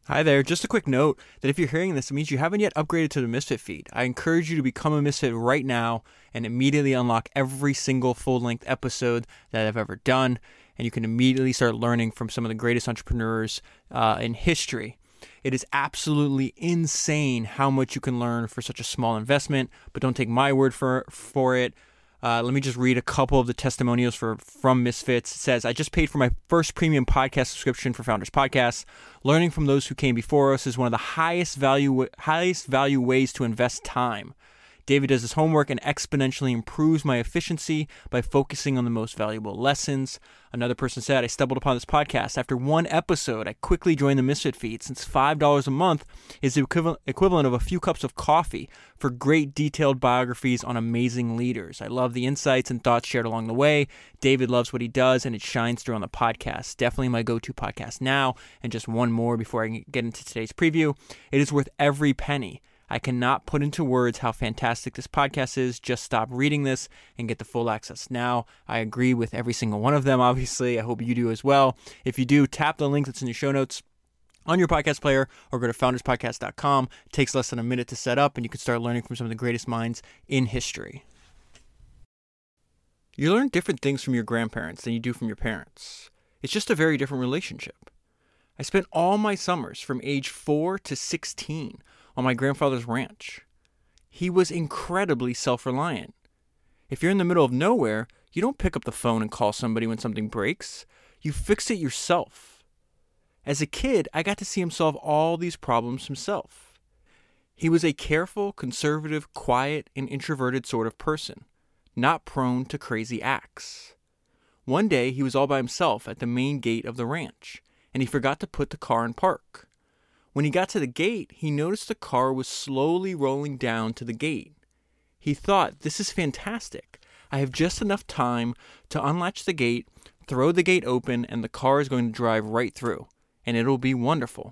Hi there, just a quick note that if you're hearing this, it means you haven't yet upgraded to the Misfit feed. I encourage you to become a Misfit right now and immediately unlock every single full-length episode that I've ever done, and you can immediately start learning from some of the greatest entrepreneurs in history. It is absolutely insane how much you can learn for such a small investment, but don't take my word for it. Let me just read a couple of the testimonials from Misfits. It says, I just paid for my first premium podcast subscription for Founders Podcast. Learning from those who came before us is one of the highest value ways to invest time. David does his homework and exponentially improves my efficiency by focusing on the most valuable lessons. Another person said, I stumbled upon this podcast. After one episode, I quickly joined the Misfit feed since $5 a month is the equivalent of a few cups of coffee for great detailed biographies on amazing leaders. I love the insights and thoughts shared along the way. David loves what he does, and it shines through on the podcast. Definitely my go-to podcast now. And just one more before I get into today's preview. It is worth every penny. I cannot put into words how fantastic this podcast is. Just stop reading this and get the full access now. I agree with every single one of them, obviously. I hope you do as well. If you do, tap the link that's in your show notes on your podcast player or go to founderspodcast.com. It takes less than a minute to set up, and you can start learning from some of the greatest minds in history. You learn different things from your grandparents than you do from your parents. It's just a very different relationship. I spent all my summers from age 4 to 16 on my grandfather's ranch. He was incredibly self-reliant. If you're in the middle of nowhere, you don't pick up the phone and call somebody when something breaks. You fix it yourself. As a kid, I got to see him solve all these problems himself. He was a careful, conservative, quiet, and introverted sort of person, not prone to crazy acts. One day, he was all by himself at the main gate of the ranch, and he forgot to put the car in park. When he got to the gate, he noticed the car was slowly rolling down to the gate. He thought, this is fantastic. I have just enough time to unlatch the gate, throw the gate open, and the car is going to drive right through, and it'll be wonderful.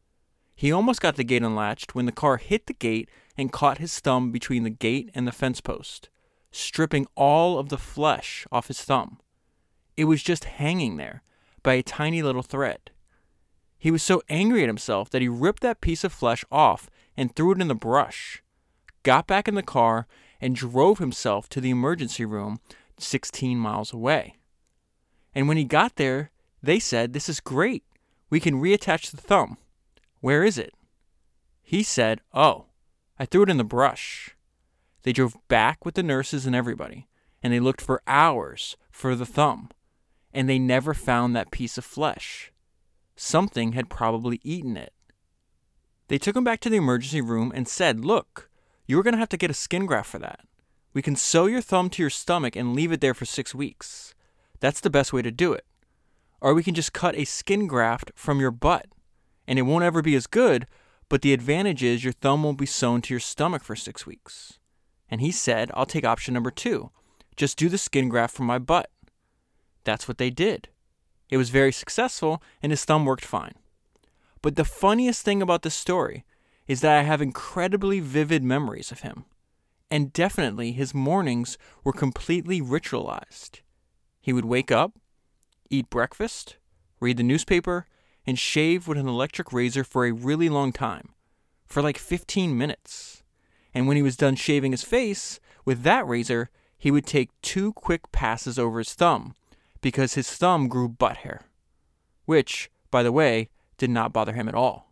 He almost got the gate unlatched when the car hit the gate and caught his thumb between the gate and the fence post, stripping all of the flesh off his thumb. It was just hanging there by a tiny little thread. He was so angry at himself that he ripped that piece of flesh off and threw it in the brush, got back in the car, and drove himself to the emergency room 16 miles away. And when he got there, they said, this is great. We can reattach the thumb. Where is it? He said, oh, I threw it in the brush. They drove back with the nurses and everybody, and they looked for hours for the thumb, and they never found that piece of flesh. Something had probably eaten it. They took him back to the emergency room and said, look, you are going to have to get a skin graft for that. We can sew your thumb to your stomach and leave it there for 6 weeks. That's the best way to do it. Or we can just cut a skin graft from your butt, and it won't ever be as good, but the advantage is your thumb won't be sewn to your stomach for 6 weeks. And he said, I'll take option number 2. Just do the skin graft from my butt. That's what they did. It was very successful, and his thumb worked fine. But the funniest thing about this story is that I have incredibly vivid memories of him. And definitely his mornings were completely ritualized. He would wake up, eat breakfast, read the newspaper, and shave with an electric razor for a really long time, for like 15 minutes. And when he was done shaving his face with that razor, he would take 2 quick passes over his thumb, because his thumb grew butt hair, which, by the way, did not bother him at all.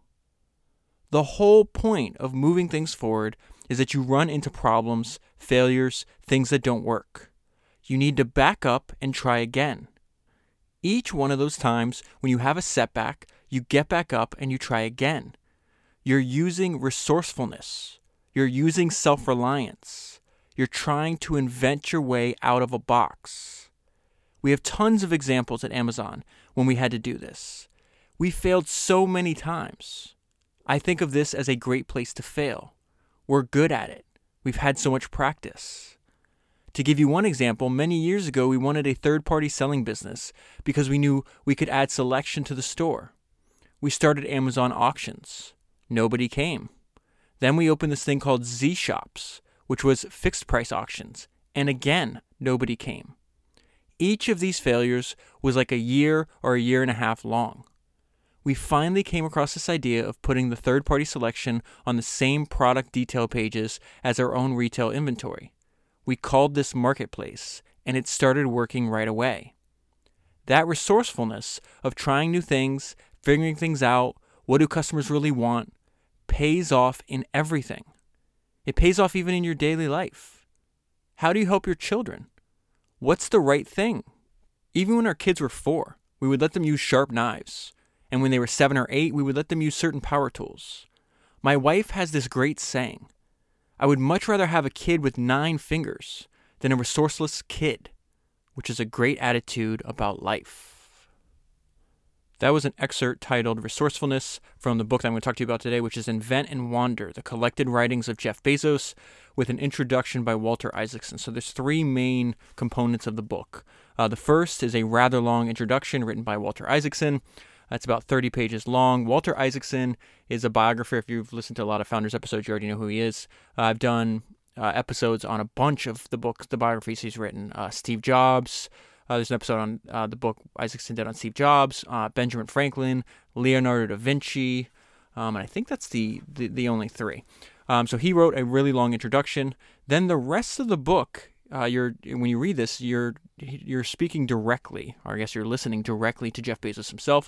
The whole point of moving things forward is that you run into problems, failures, things that don't work. You need to back up and try again. Each one of those times when you have a setback, you get back up and you try again. You're using resourcefulness. You're using self-reliance. You're trying to invent your way out of a box. We have tons of examples at Amazon when we had to do this. We failed so many times. I think of this as a great place to fail. We're good at it. We've had so much practice. To give you one example, many years ago we wanted a third-party selling business because we knew we could add selection to the store. We started Amazon auctions. Nobody came. Then we opened this thing called Z Shops, which was fixed price auctions, and again, nobody came. Each of these failures was like a year or a year and a half long. we finally came across this idea of putting the third-party selection on the same product detail pages as our own retail inventory. We called this Marketplace, and it started working right away. That resourcefulness of trying new things, figuring things out, what do customers really want, pays off in everything. It pays off even in your daily life. How do you help your children? What's the right thing? Even when our kids were 4, we would let them use sharp knives. And when they were 7 or 8, we would let them use certain power tools. My wife has this great saying, I would much rather have a kid with 9 fingers than a resourceless kid, which is a great attitude about life. That was an excerpt titled Resourcefulness from the book that I'm going to talk to you about today, which is Invent and Wander, the collected writings of Jeff Bezos, with an introduction by Walter Isaacson. So there's 3 main components of the book. The first is a rather long introduction written by Walter Isaacson. That's about 30 pages long. Walter Isaacson is a biographer. If you've listened to a lot of Founders episodes, you already know who he is. I've done episodes on a bunch of the books, the biographies he's written. Steve Jobs. There's an episode on the book Isaacson did on Steve Jobs, Benjamin Franklin, Leonardo da Vinci, and I think that's the only 3. So he wrote a really long introduction. Then the rest of the book, when you read this, you're speaking directly, or I guess you're listening directly to Jeff Bezos himself.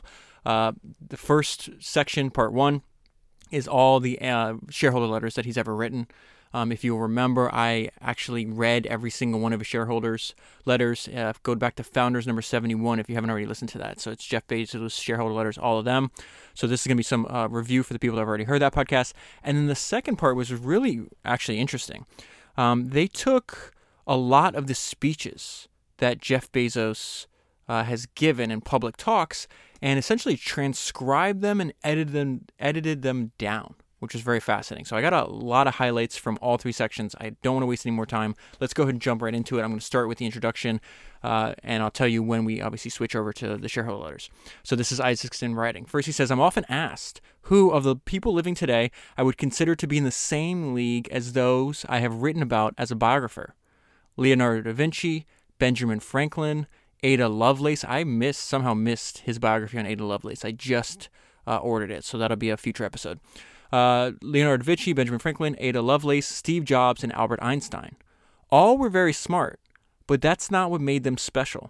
The first section, part 1, is all the shareholder letters that he's ever written. If you'll remember, I actually read every single one of his shareholders' letters. Go back to Founders number 71 if you haven't already listened to that. So it's Jeff Bezos' shareholder letters, all of them. So this is going to be some review for the people that have already heard that podcast. And then the second part was really actually interesting. They took a lot of the speeches that Jeff Bezos has given in public talks and essentially transcribed them and edited them down, which is very fascinating. So I got a lot of highlights from all 3 sections. I don't want to waste any more time. Let's go ahead and jump right into it. I'm going to start with the introduction, and I'll tell you when we obviously switch over to the shareholder letters. So this is Isaacson writing. First, he says, I'm often asked who of the people living today I would consider to be in the same league as those I have written about as a biographer. Leonardo da Vinci, Benjamin Franklin, Ada Lovelace. I somehow missed his biography on Ada Lovelace. I just ordered it, so that'll be a future episode. Leonardo da Vinci, Benjamin Franklin, Ada Lovelace, Steve Jobs, and Albert Einstein. All were very smart, but that's not what made them special.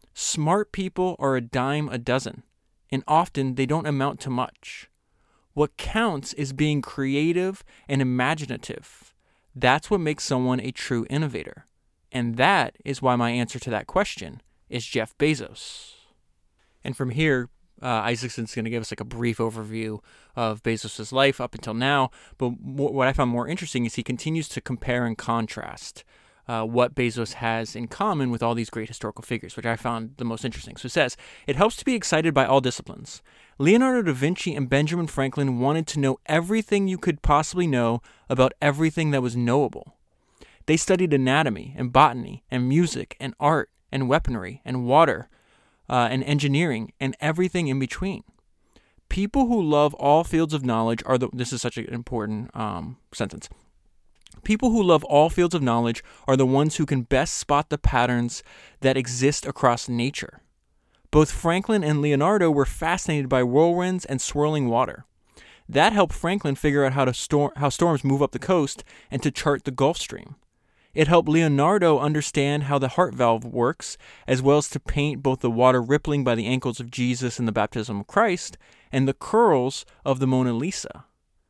Smart people are a dime a dozen, and often they don't amount to much. What counts is being creative and imaginative. That's what makes someone a true innovator. And that is why my answer to that question is Jeff Bezos. And from here, Isaacson's going to give us like a brief overview of Bezos' life up until now. But what I found more interesting is he continues to compare and contrast what Bezos has in common with all these great historical figures, which I found the most interesting. So it says, it helps to be excited by all disciplines. Leonardo da Vinci and Benjamin Franklin wanted to know everything you could possibly know about everything that was knowable. They studied anatomy and botany and music and art and weaponry and water and engineering and everything in between. People who love all fields of knowledge this is such an important sentence. People who love all fields of knowledge are the ones who can best spot the patterns that exist across nature. Both Franklin and Leonardo were fascinated by whirlwinds and swirling water. That helped Franklin figure out how storms move up the coast and to chart the Gulf Stream. It helped Leonardo understand how the heart valve works, as well as to paint both the water rippling by the ankles of Jesus in the baptism of Christ and the curls of the Mona Lisa.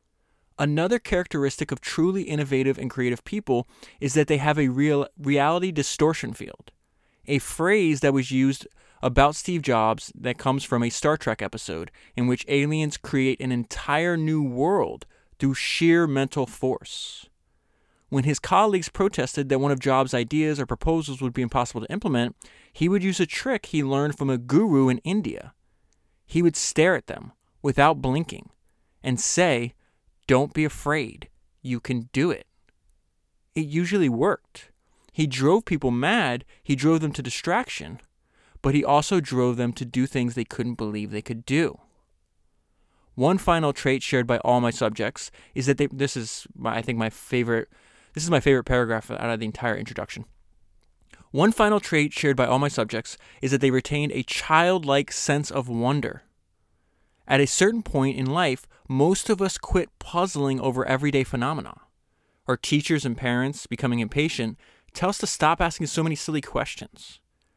Another characteristic of truly innovative and creative people is that they have a reality distortion field, a phrase that was used about Steve Jobs that comes from a Star Trek episode in which aliens create an entire new world through sheer mental force. When his colleagues protested that one of Jobs' ideas or proposals would be impossible to implement, he would use a trick he learned from a guru in India. He would stare at them without blinking and say, "Don't be afraid, you can do it." It usually worked. He drove people mad, he drove them to distraction, but he also drove them to do things they couldn't believe they could do. One final trait shared by all my subjects is that this is my favorite paragraph out of the entire introduction. One final trait shared by all my subjects is that they retained a childlike sense of wonder. At a certain point in life, most of us quit puzzling over everyday phenomena. Our teachers and parents, becoming impatient, tell us to stop asking so many silly questions.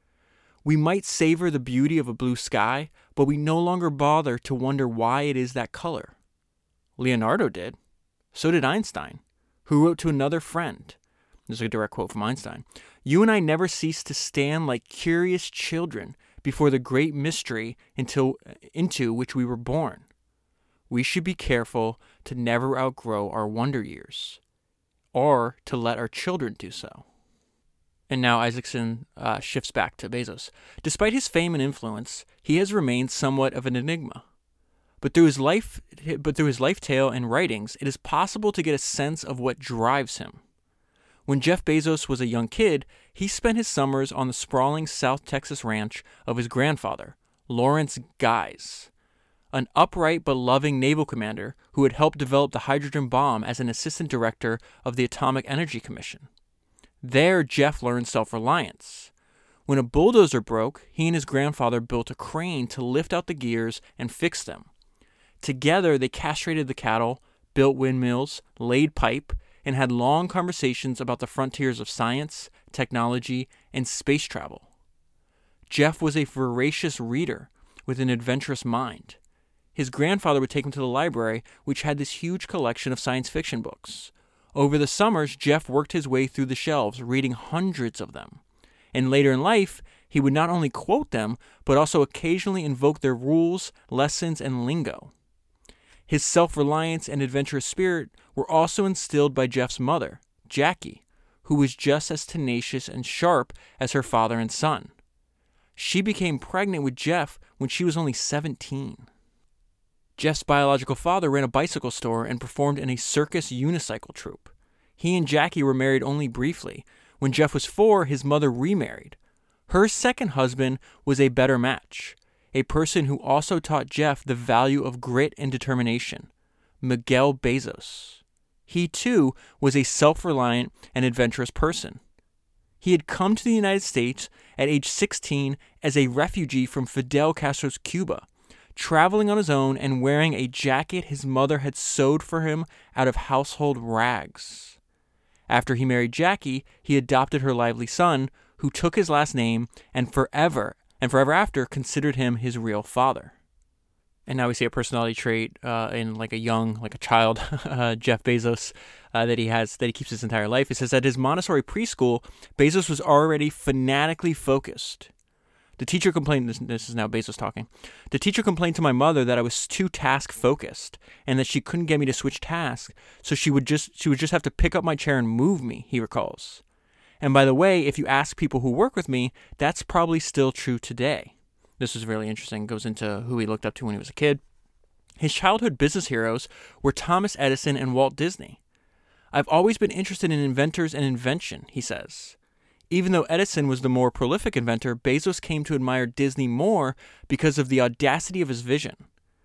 We might savor the beauty of a blue sky, but we no longer bother to wonder why it is that color. Leonardo did. So did Einstein, who wrote to another friend. This is a direct quote from Einstein. You and I never cease to stand like curious children before the great mystery into which we were born. We should be careful to never outgrow our wonder years, or to let our children do so. And now Isaacson shifts back to Bezos. Despite his fame and influence, he has remained somewhat of an enigma. But through his life tale and writings, it is possible to get a sense of what drives him. When Jeff Bezos was a young kid, he spent his summers on the sprawling South Texas ranch of his grandfather, Lawrence Guise, an upright but loving naval commander who had helped develop the hydrogen bomb as an assistant director of the Atomic Energy Commission. There, Jeff learned self-reliance. When a bulldozer broke, he and his grandfather built a crane to lift out the gears and fix them. Together, they castrated the cattle, built windmills, laid pipe, and had long conversations about the frontiers of science, technology, and space travel. Jeff was a voracious reader with an adventurous mind. His grandfather would take him to the library, which had this huge collection of science fiction books. Over the summers, Jeff worked his way through the shelves, reading hundreds of them. And later in life, he would not only quote them, but also occasionally invoke their rules, lessons, and lingo. His self-reliance and adventurous spirit were also instilled by Jeff's mother, Jackie, who was just as tenacious and sharp as her father and son. She became pregnant with Jeff when she was only 17. Jeff's biological father ran a bicycle store and performed in a circus unicycle troupe. He and Jackie were married only briefly. When Jeff was 4, his mother remarried. Her second husband was a better match, a person who also taught Jeff the value of grit and determination, Miguel Bezos. He, too, was a self-reliant and adventurous person. He had come to the United States at age 16 as a refugee from Fidel Castro's Cuba, traveling on his own and wearing a jacket his mother had sewed for him out of household rags. After he married Jackie, he adopted her lively son, who took his last name and forever after considered him his real father. And now we see a personality trait in like a child, Jeff Bezos, that he keeps his entire life. It says at his Montessori preschool, Bezos was already fanatically focused. The teacher complained, this is now Bezos talking, the teacher complained to my mother that I was too task-focused and that she couldn't get me to switch tasks, so she would just have to pick up my chair and move me, he recalls. And by the way, if you ask people who work with me, that's probably still true today. This is really interesting. It goes into who he looked up to when he was a kid. His childhood business heroes were Thomas Edison and Walt Disney. I've always been interested in inventors and invention, he says. Even though Edison was the more prolific inventor, Bezos came to admire Disney more because of the audacity of his vision.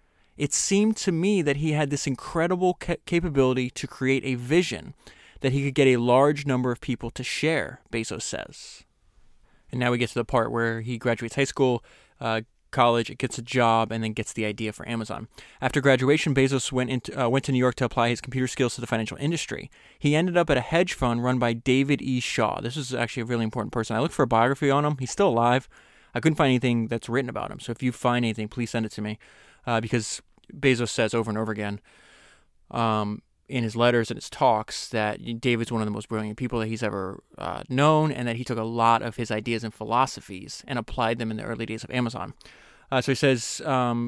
It seemed to me that he had this incredible capability to create a vision that he could get a large number of people to share, Bezos says. And now we get to the part where he graduates high school, college, gets a job, and then gets the idea for Amazon. After graduation, Bezos went to New York to apply his computer skills to the financial industry. He ended up at a hedge fund run by David E. Shaw. This is actually a really important person. I looked for a biography on him. He's still alive. I couldn't find anything that's written about him. So if you find anything, please send it to me, because Bezos says over and over again in his letters and his talks that David's one of the most brilliant people that he's ever known, and that he took a lot of his ideas and philosophies and applied them in the early days of Amazon. So he says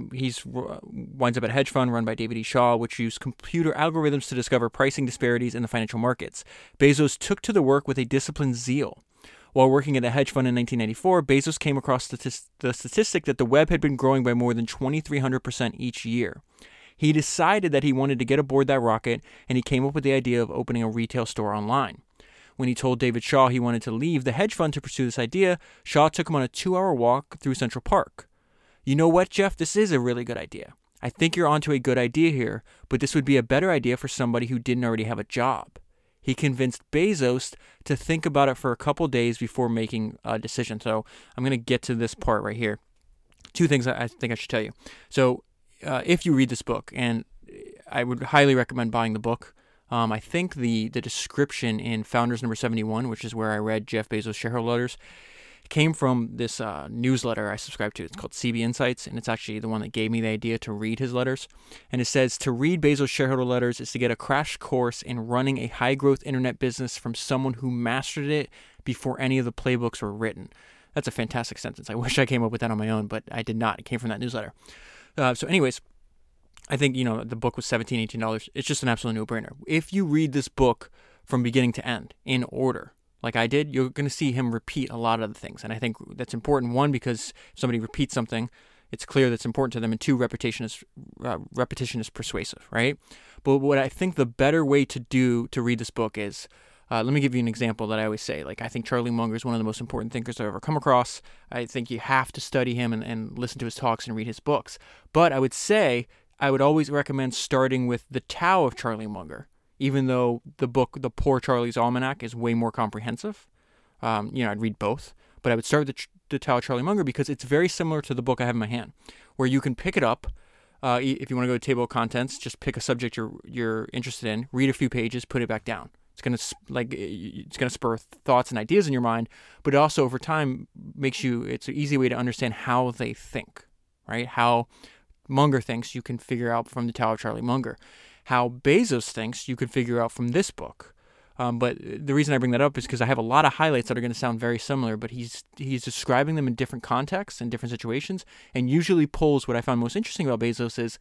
winds up at a hedge fund run by David E. Shaw, which used computer algorithms to discover pricing disparities in the financial markets. Bezos took to the work with a disciplined zeal. While working at a hedge fund in 1994, Bezos came across the statistic that the web had been growing by more than 2,300% each year. He decided that he wanted to get aboard that rocket, and he came up with the idea of opening a retail store online. When he told David Shaw he wanted to leave the hedge fund to pursue this idea, Shaw took him on a 2-hour walk through Central Park. You know what, Jeff? This is a really good idea. I think you're onto a good idea here, but this would be a better idea for somebody who didn't already have a job. He convinced Bezos to think about it for a couple days before making a decision. So I'm going to get to this part right here. 2 things I think I should tell you. So if you read this book, and I would highly recommend buying the book. I think the description in Founders number 71, which is where I read Jeff Bezos' shareholder letters, came from this newsletter I subscribe to. It's called CB Insights, and it's actually the one that gave me the idea to read his letters. And it says, to read Bezos' shareholder letters is to get a crash course in running a high-growth internet business from someone who mastered it before any of the playbooks were written. That's a fantastic sentence. I wish I came up with that on my own, but I did not. It came from that newsletter. So anyways, I think, the book was $17, $18. It's just an absolute no-brainer. If you read this book from beginning to end in order, like I did, you're going to see him repeat a lot of the things. And I think that's important. One, because if somebody repeats something, it's clear that's important to them. And two, repetition is persuasive, right? But what I think the better way to read this book is, let me give you an example that I always say. Like, I think Charlie Munger is one of the most important thinkers I've ever come across. I think you have to study him and listen to his talks and read his books. But I would always recommend starting with The Tao of Charlie Munger, even though the book, The Poor Charlie's Almanac, is way more comprehensive. I'd read both. But I would start with The Tao of Charlie Munger because it's very similar to the book I have in my hand, where you can pick it up. If you want to go to table of contents, just pick a subject you're interested in, read a few pages, put it back down. It's gonna spur thoughts and ideas in your mind, but it also over time it's an easy way to understand how they think, right? How Munger thinks you can figure out from The Tao of Charlie Munger. How Bezos thinks you can figure out from this book. But the reason I bring that up is because I have a lot of highlights that are going to sound very similar, but he's describing them in different contexts and different situations, and usually pulls what I found most interesting about Bezos is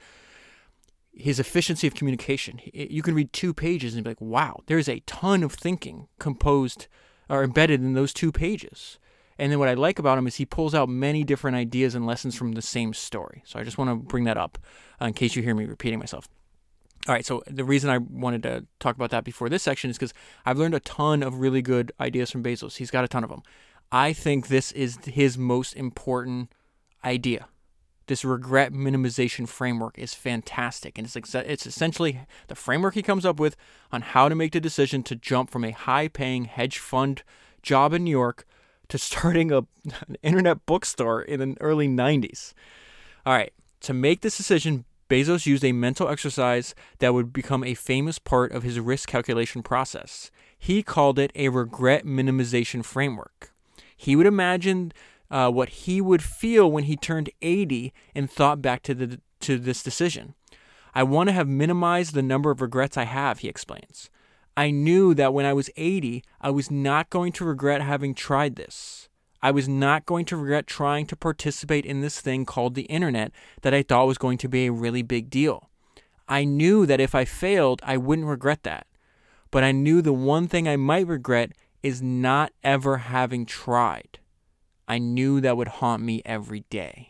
his efficiency of communication. You can read 2 pages and be like, wow, there's a ton of thinking composed or embedded in those 2 pages. And then what I like about him is he pulls out many different ideas and lessons from the same story. So I just want to bring that up in case you hear me repeating myself. All right, so the reason I wanted to talk about that before this section is because I've learned a ton of really good ideas from Bezos. He's got a ton of them. I think this is his most important idea. This regret minimization framework is fantastic, and it's essentially the framework he comes up with on how to make the decision to jump from a high-paying hedge fund job in New York to starting an internet bookstore in the early 90s. All right, to make this decision, Bezos used a mental exercise that would become a famous part of his risk calculation process. He called it a regret minimization framework. He would imagine what he would feel when he turned 80 and thought back to this decision. I want to have minimized the number of regrets I have, he explains. I knew that when I was 80, I was not going to regret having tried this. I was not going to regret trying to participate in this thing called the internet that I thought was going to be a really big deal. I knew that if I failed, I wouldn't regret that. But I knew the one thing I might regret is not ever having tried. I knew that would haunt me every day.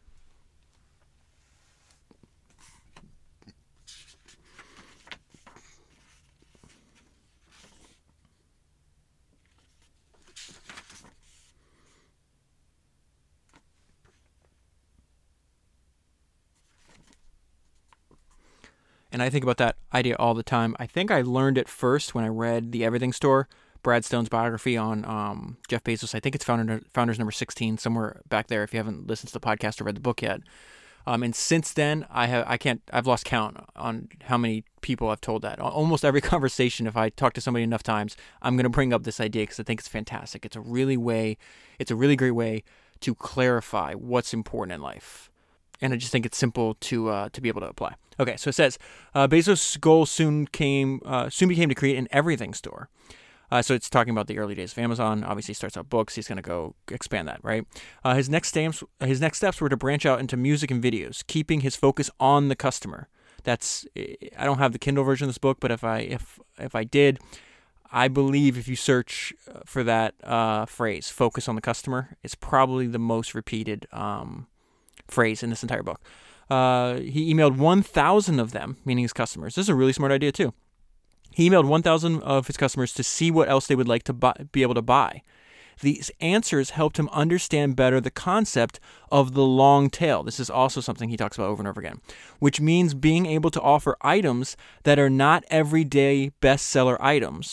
And I think about that idea all the time. I think I learned it first when I read The Everything Store, Brad Stone's biography on Jeff Bezos. I think it's Founders number 16, somewhere back there if you haven't listened to the podcast or read the book yet. And since then, I've lost count on how many people I've told that. Almost every conversation, if I talk to somebody enough times, I'm going to bring up this idea because I think it's fantastic. It's a really great way to clarify what's important in life. And I just think it's simple to be able to apply. Okay, so it says, Bezos' goal soon became to create an everything store. So it's talking about the early days of Amazon. Obviously, he starts out books. He's going to go expand that, right? His next steps were to branch out into music and videos, keeping his focus on the customer. I don't have the Kindle version of this book, but if I did, I believe if you search for that phrase, focus on the customer, it's probably the most repeated phrase in this entire book. He emailed 1,000 of them, meaning his customers. This is a really smart idea too. He emailed 1,000 of his customers to see what else they would like to be able to buy. These answers helped him understand better the concept of the long tail. This is also something he talks about over and over again, which means being able to offer items that are not everyday bestseller items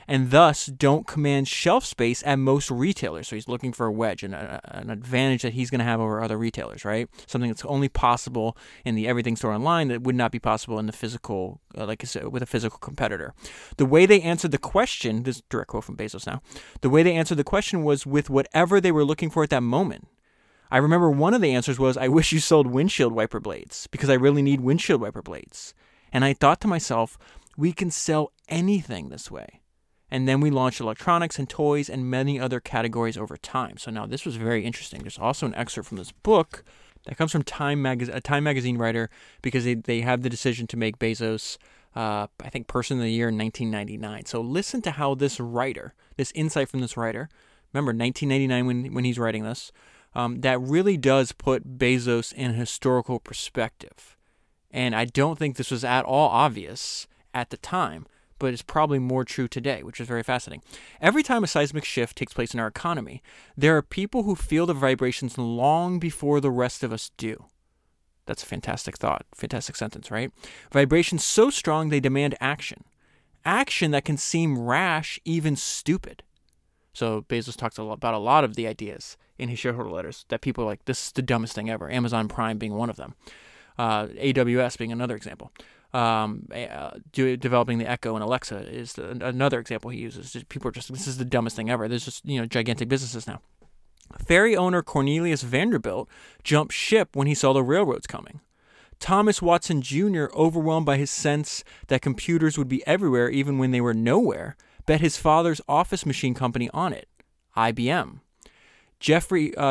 and thus don't command shelf space at most retailers. So he's looking for a wedge and an advantage that he's going to have over other retailers, right? Something that's only possible in the everything store online that would not be possible in the physical, like I said, with a physical competitor. The way they answered the question, this is a direct quote from Bezos now, the way they answered the question was with whatever they were looking for at that moment. I remember one of the answers was, I wish you sold windshield wiper blades because I really need windshield wiper blades. And I thought to myself, we can sell anything this way. And then we launched electronics and toys and many other categories over time. So now this was very interesting. There's also an excerpt from this book that comes from a Time magazine writer, because they have the decision to make Bezos, I think, Person of the Year in 1999. So listen to how this insight from this writer, remember 1999 when he's writing this, that really does put Bezos in a historical perspective. And I don't think this was at all obvious at the time, but it's probably more true today, which is very fascinating. Every time a seismic shift takes place in our economy, there are people who feel the vibrations long before the rest of us do. That's a fantastic thought, fantastic sentence, right? Vibrations so strong they demand action. Action that can seem rash, even stupid. So Bezos talks about a lot of the ideas in his shareholder letters that people are like, this is the dumbest thing ever. Amazon Prime being one of them. AWS being another example. Developing the Echo and Alexa is another example he uses. People are just, this is the dumbest thing ever. There's just, gigantic businesses now. Ferry owner Cornelius Vanderbilt jumped ship when he saw the railroads coming. Thomas Watson Jr., overwhelmed by his sense that computers would be everywhere even when they were nowhere, bet his father's office machine company on it, IBM. Jeff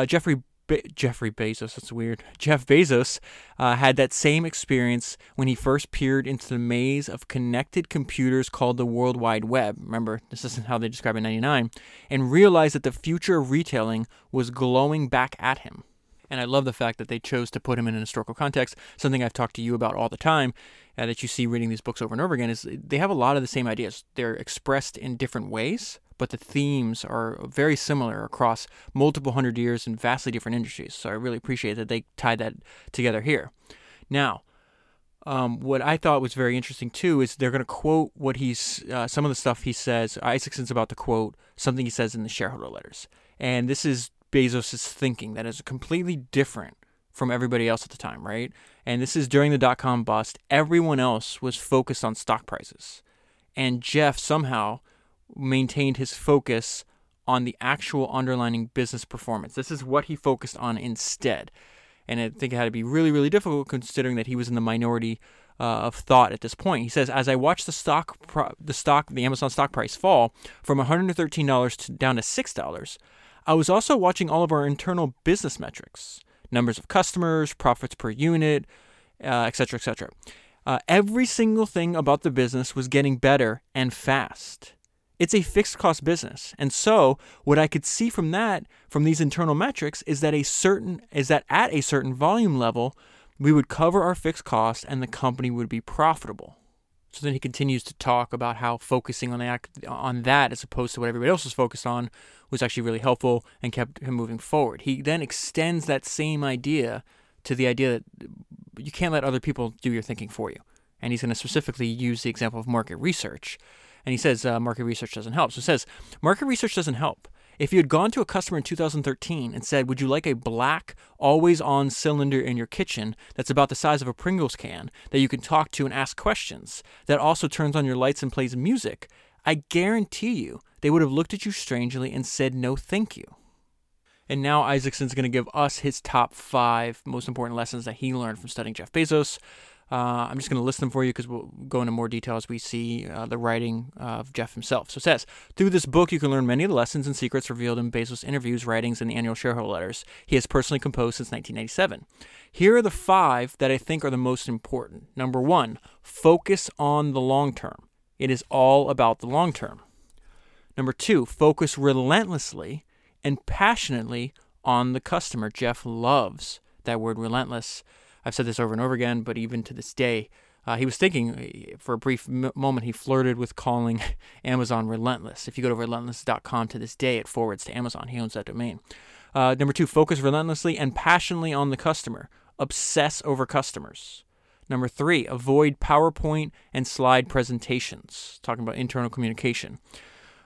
Bezos had that same experience when he first peered into the maze of connected computers called the World Wide Web. Remember, this isn't how they describe it in 99, and realized that the future of retailing was glowing back at him. And I love the fact that they chose to put him in an historical context. Something I've talked to you about all the time, that you see reading these books over and over again, is they have a lot of the same ideas. They're expressed in different ways, but the themes are very similar across multiple hundred years in vastly different industries. So I really appreciate that they tied that together here. Now, what I thought was very interesting too is they're going to quote what some of the stuff he says. Isaacson's about to quote something he says in the shareholder letters. And this is Bezos' thinking that is completely different from everybody else at the time, right? And this is during the dot-com bust. Everyone else was focused on stock prices. And Jeff somehow maintained his focus on the actual underlying business performance. This is what he focused on instead. And I think it had to be really, really difficult considering that he was in the minority of thought at this point. He says, as I watched the Amazon stock price fall from $113 down to $6, I was also watching all of our internal business metrics, numbers of customers, profits per unit, et cetera, et cetera. Every single thing about the business was getting better and fast. It's a fixed cost business. And so what I could see from these internal metrics is that at a certain volume level, we would cover our fixed costs and the company would be profitable. So then he continues to talk about how focusing on that as opposed to what everybody else was focused on was actually really helpful and kept him moving forward. He then extends that same idea to the idea that you can't let other people do your thinking for you. And he's going to specifically use the example of market research. And he says market research doesn't help. So it says market research doesn't help. If you had gone to a customer in 2013 and said, would you like a black, always-on cylinder in your kitchen that's about the size of a Pringles can that you can talk to and ask questions, that also turns on your lights and plays music, I guarantee you they would have looked at you strangely and said no thank you. And now Isaacson's going to give us his top 5 most important lessons that he learned from studying Jeff Bezos. I'm just going to list them for you because we'll go into more detail as we see the writing of Jeff himself. So it says, through this book, you can learn many of the lessons and secrets revealed in Bezos' interviews, writings, and the annual shareholder letters he has personally composed since 1997. Here are the 5 that I think are the most important. Number 1, focus on the long term. It is all about the long term. Number 2, focus relentlessly and passionately on the customer. Jeff loves that word relentless. I've said this over and over again, but even to this day, he was thinking, for a brief moment, he flirted with calling Amazon relentless. If you go to relentless.com to this day, it forwards to Amazon. He owns that domain. Number 2, focus relentlessly and passionately on the customer. Obsess over customers. Number 3, avoid PowerPoint and slide presentations. Talking about internal communication.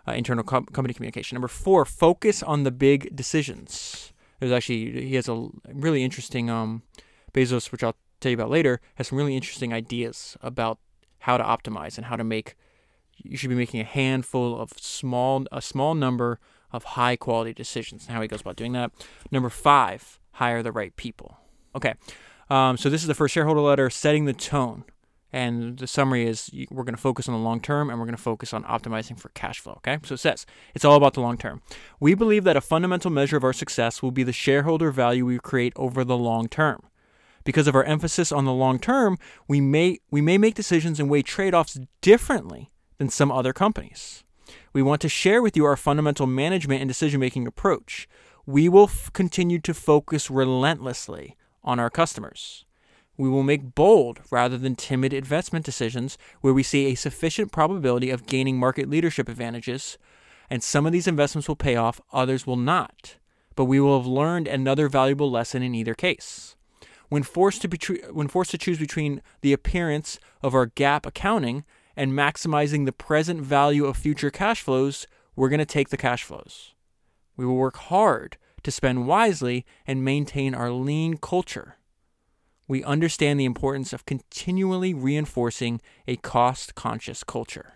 internal company communication. Number 4, focus on the big decisions. He has a really interesting, Bezos, which I'll tell you about later, has some really interesting ideas about how to optimize and how to make, you should be making a handful of a small number of high quality decisions, and how he goes about doing that. Number 5, hire the right people. Okay, so this is the first shareholder letter, setting the tone. And the summary is we're going to focus on the long term, and we're going to focus on optimizing for cash flow. Okay, so it says it's all about the long term. We believe that a fundamental measure of our success will be the shareholder value we create over the long term. Because of our emphasis on the long term, we may make decisions and weigh trade-offs differently than some other companies. We want to share with you our fundamental management and decision-making approach. We will continue to focus relentlessly on our customers. We will make bold rather than timid investment decisions where we see a sufficient probability of gaining market leadership advantages, and some of these investments will pay off, others will not. But we will have learned another valuable lesson in either case. When forced to choose between the appearance of our GAAP accounting and maximizing the present value of future cash flows, we're going to take the cash flows. We will work hard to spend wisely and maintain our lean culture. We understand the importance of continually reinforcing a cost-conscious culture.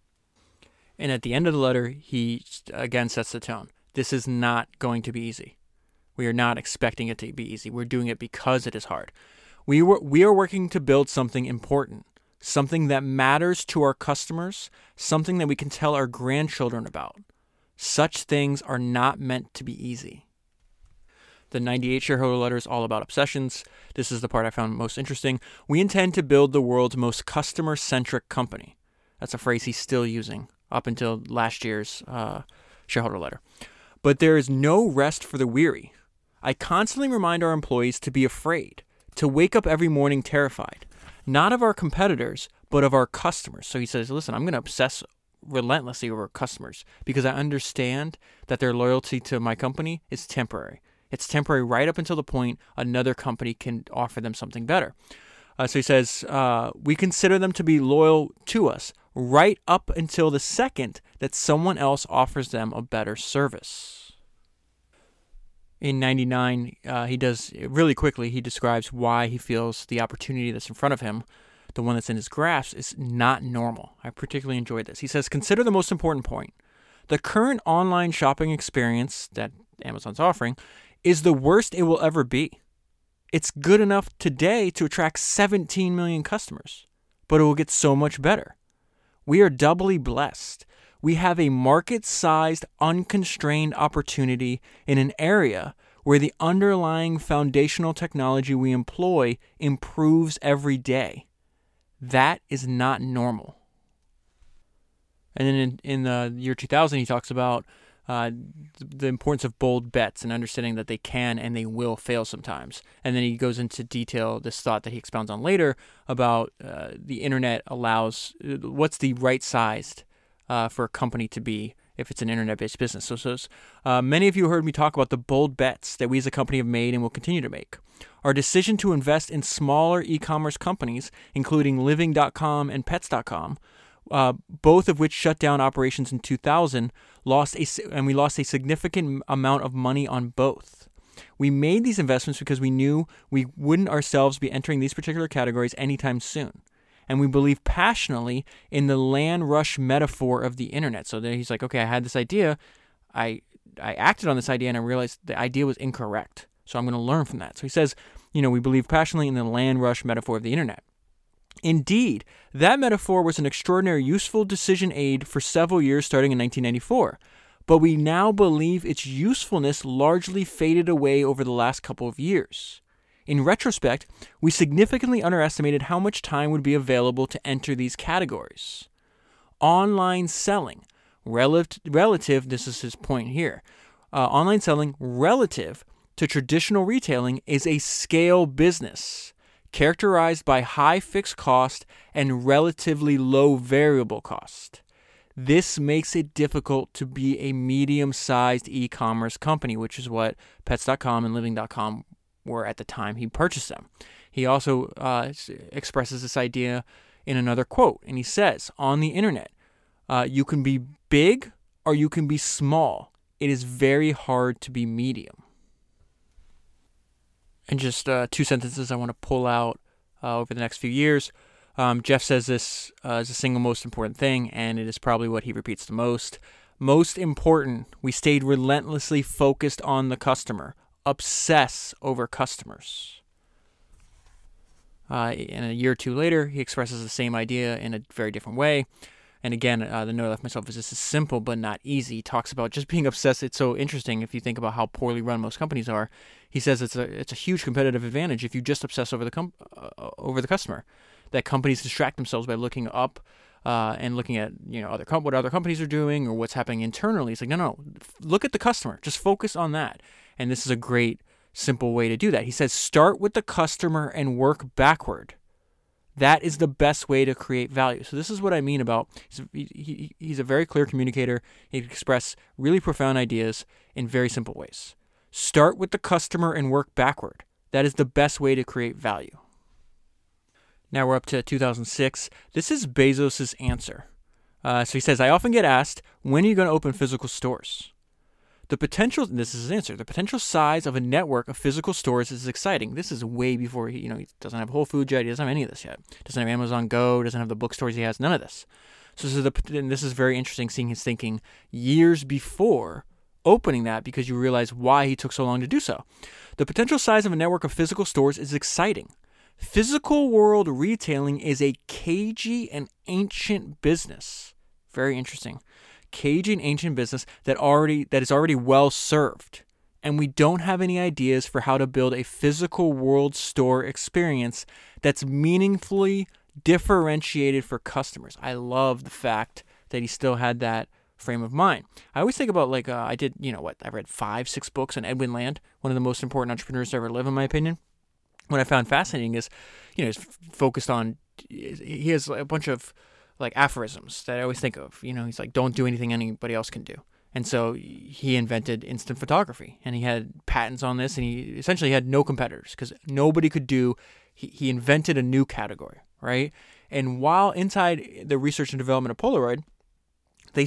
And at the end of the letter, he again sets the tone. This is not going to be easy. We are not expecting it to be easy. We're doing it because it is hard. We are working to build something important, something that matters to our customers, something that we can tell our grandchildren about. Such things are not meant to be easy. The 98 shareholder letter is all about obsessions. This is the part I found most interesting. We intend to build the world's most customer-centric company. That's a phrase he's still using up until last year's shareholder letter. But there is no rest for the weary. I constantly remind our employees to be afraid, to wake up every morning terrified, not of our competitors, but of our customers. So he says, listen, I'm going to obsess relentlessly over customers because I understand that their loyalty to my company is temporary. It's temporary right up until the point another company can offer them something better. So he says, we consider them to be loyal to us right up until the second that someone else offers them a better service. In 99, he describes why he feels the opportunity that's in front of him, the one that's in his grasp, is not normal. I particularly enjoyed this. He says, consider the most important point. The current online shopping experience that Amazon's offering is the worst it will ever be. It's good enough today to attract 17 million customers, but it will get so much better. We are doubly blessed. We have a market-sized, unconstrained opportunity in an area where the underlying foundational technology we employ improves every day. That is not normal. And then in the year 2000, he talks about the importance of bold bets and understanding that they can and they will fail sometimes. And then he goes into detail this thought that he expounds on later about the internet allows, what's the right sized for a company to be if it's an internet-based business. So many of you heard me talk about the bold bets that we as a company have made and will continue to make. Our decision to invest in smaller e-commerce companies, including Living.com and Pets.com, both of which shut down operations in 2000, we lost a significant amount of money on both. We made these investments because we knew we wouldn't ourselves be entering these particular categories anytime soon. And we believe passionately in the land rush metaphor of the internet. So then he's like, okay, I had this idea. I acted on this idea and I realized the idea was incorrect. So I'm going to learn from that. So he says, we believe passionately in the land rush metaphor of the internet. Indeed, that metaphor was an extraordinary useful decision aid for several years starting in 1994, but we now believe its usefulness largely faded away over the last couple of years. In retrospect, we significantly underestimated how much time would be available to enter these categories. Online selling, relative, this is his point here, online selling relative to traditional retailing is a scale business, characterized by high fixed cost and relatively low variable cost. This makes it difficult to be a medium-sized e-commerce company, which is what Pets.com and Living.com were at the time he purchased them. He also expresses this idea in another quote, and he says, on the internet, you can be big or you can be small. It is very hard to be medium. And just 2 sentences I want to pull out over the next few years. Jeff says this is the single most important thing, and it is probably what he repeats the most. Most important, we stayed relentlessly focused on the customer. Obsess over customers. And a year or two later, he expresses the same idea in a very different way. And again, the note I left myself is this is simple but not easy. He talks about just being obsessed. It's so interesting if you think about how poorly run most companies are. He says it's a huge competitive advantage if you just obsess over the customer. That companies distract themselves by looking up and looking at what other companies are doing or what's happening internally. It's like no, look at the customer. Just focus on that. And this is a great simple way to do that. He says start with the customer and work backward. That is the best way to create value. So this is what I mean about he's a very clear communicator. He can express really profound ideas in very simple ways. Start with the customer and work backward. That is the best way to create value. Now we're up to 2006. This is Bezos' answer. So he says, I often get asked, when are you going to open physical stores? This is his answer. The potential size of a network of physical stores is exciting. This is way before he doesn't have Whole Foods yet. He doesn't have any of this yet. Doesn't have Amazon Go. Doesn't have the bookstores he has. None of this. So this is very interesting seeing his thinking years before opening that because you realize why he took so long to do so. The potential size of a network of physical stores is exciting. Physical world retailing is a cagey and ancient business. Very interesting. Cagey and ancient business that is already well served. And we don't have any ideas for how to build a physical world store experience that's meaningfully differentiated for customers. I love the fact that he still had that frame of mind. I always think about I read 5-6 books on Edwin Land, one of the most important entrepreneurs to ever live in my opinion. What I found fascinating is, he's focused on, he has a bunch of aphorisms that I always think of. He's like, don't do anything anybody else can do. And so he invented instant photography and he had patents on this and he essentially had no competitors because nobody could do, he invented a new category, right? And while inside the research and development of Polaroid, they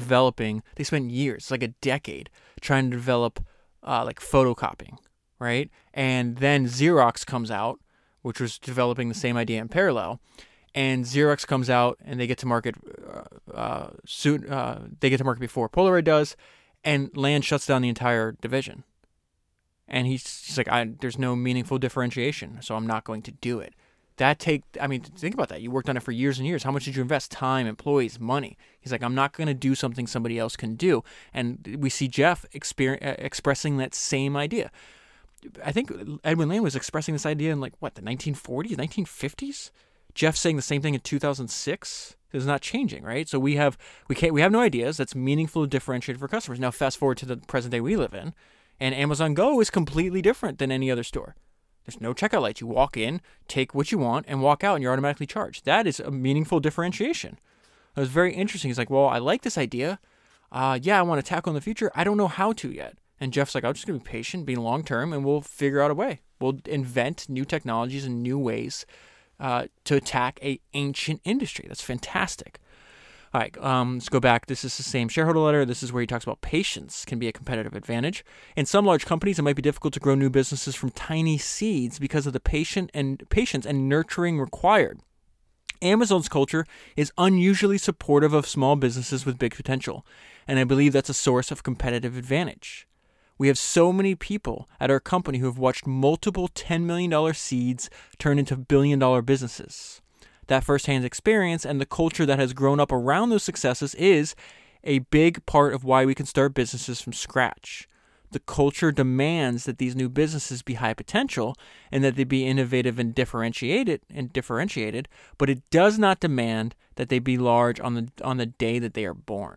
spent years, like a decade, trying to develop photocopying, right? And then Xerox comes out, which was developing the same idea in parallel. And Xerox comes out and they get to market soon. They get to market before Polaroid does, and Land shuts down the entire division. And he's like, there's no meaningful differentiation, so I'm not going to do it. Think about that. You worked on it for years and years. How much did you invest? Time, employees, money. He's like, I'm not going to do something somebody else can do. And we see Jeff expressing that same idea. I think Edwin Land was expressing this idea in the 1940s, 1950s. Jeff saying the same thing in 2006 is not changing, right? So we have no ideas that's meaningful and differentiated for customers. Now fast forward to the present day we live in, and Amazon Go is completely different than any other store. There's no checkout lights. You walk in, take what you want, and walk out, and you're automatically charged. That is a meaningful differentiation. It was very interesting. He's like, well, I like this idea. I want to tackle in the future. I don't know how to yet. And Jeff's like, I'm just going to be patient, be long-term, and we'll figure out a way. We'll invent new technologies and new ways to attack an ancient industry. That's fantastic. All right, let's go back. This is the same shareholder letter. This is where he talks about patience can be a competitive advantage. In some large companies, it might be difficult to grow new businesses from tiny seeds because of the patience and nurturing required. Amazon's culture is unusually supportive of small businesses with big potential, and I believe that's a source of competitive advantage. We have so many people at our company who have watched multiple $10 million seeds turn into billion-dollar businesses. That firsthand experience and the culture that has grown up around those successes is a big part of why we can start businesses from scratch. The culture demands that these new businesses be high potential and that they be innovative and differentiated, but it does not demand that they be large on the day that they are born.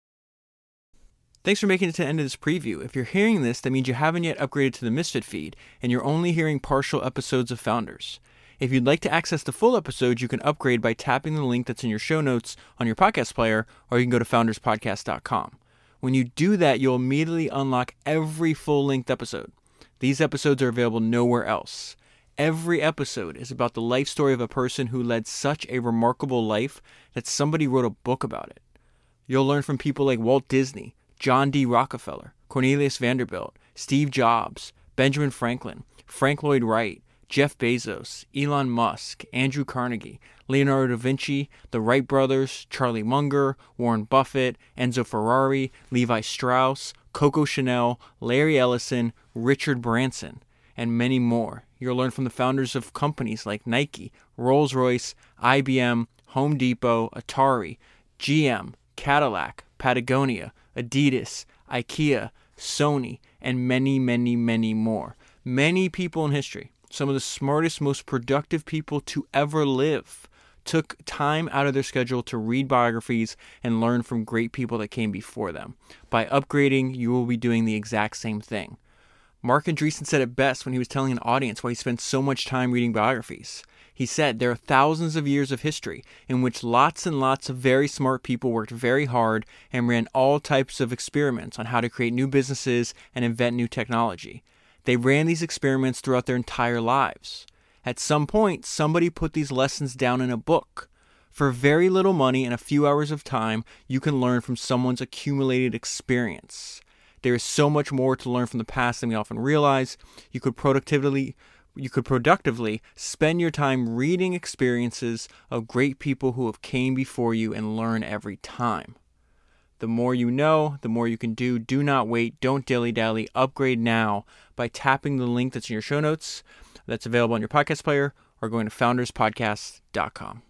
Thanks for making it to the end of this preview. If you're hearing this, that means you haven't yet upgraded to the Misfit feed, and you're only hearing partial episodes of Founders. If you'd like to access the full episodes, you can upgrade by tapping the link that's in your show notes on your podcast player, or you can go to founderspodcast.com. When you do that, you'll immediately unlock every full-length episode. These episodes are available nowhere else. Every episode is about the life story of a person who led such a remarkable life that somebody wrote a book about it. You'll learn from people like Walt Disney, John D. Rockefeller, Cornelius Vanderbilt, Steve Jobs, Benjamin Franklin, Frank Lloyd Wright, Jeff Bezos, Elon Musk, Andrew Carnegie, Leonardo da Vinci, the Wright brothers, Charlie Munger, Warren Buffett, Enzo Ferrari, Levi Strauss, Coco Chanel, Larry Ellison, Richard Branson, and many more. You'll learn from the founders of companies like Nike, Rolls-Royce, IBM, Home Depot, Atari, GM, Cadillac, Patagonia, Adidas, IKEA, Sony, and many, many, many more. Many people in history, some of the smartest, most productive people to ever live, took time out of their schedule to read biographies and learn from great people that came before them. By upgrading, you will be doing the exact same thing. Mark Andreessen said it best when he was telling an audience why he spent so much time reading biographies. He said, there are thousands of years of history in which lots and lots of very smart people worked very hard and ran all types of experiments on how to create new businesses and invent new technology. They ran these experiments throughout their entire lives. At some point, somebody put these lessons down in a book. For very little money and a few hours of time, you can learn from someone's accumulated experience. There is so much more to learn from the past than we often realize. You could productively spend your time reading experiences of great people who have came before you and learn every time. The more you know, the more you can do. Do not wait. Don't dilly-dally. Upgrade now by tapping the link that's in your show notes that's available on your podcast player or going to founderspodcast.com.